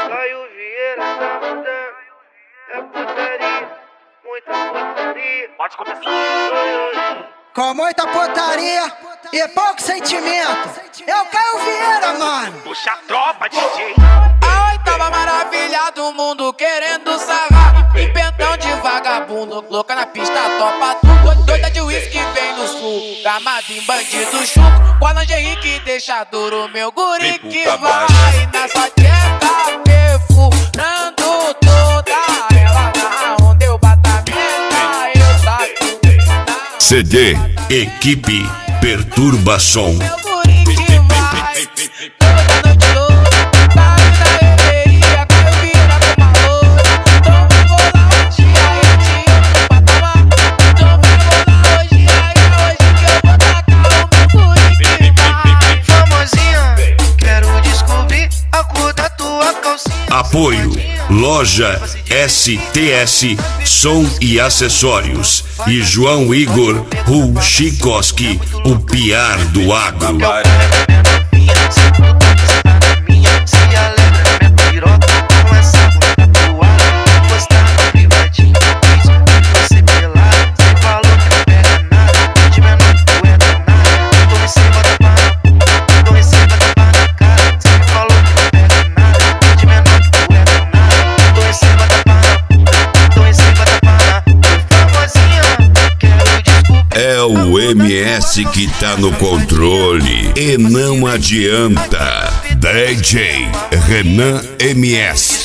Caio Vieira tá mandando, é putaria, muita putaria. Pode começar. Com muita putaria e pouco sentimento. Eu Caio Vieira, mano. Puxa a tropa, DJ. A oitava maravilha do mundo querendo sarrar. Em pentão de vagabundo, louca na pista, topa tudo. Doida de uísque vem do sul, gamado em bandido chuco. Com a lingerie que deixa duro, meu guri que vai nessa teta perfurando toda ela. Na onda eu batamenta, eu saco. CD Equipe Perturba Som. Meu guri que vai toda noite louca. Apoio Loja STS Som e Acessórios e João Igor Chikoski, o piar do agro. É o MS que tá no controle e não adianta. DJ Renan MS.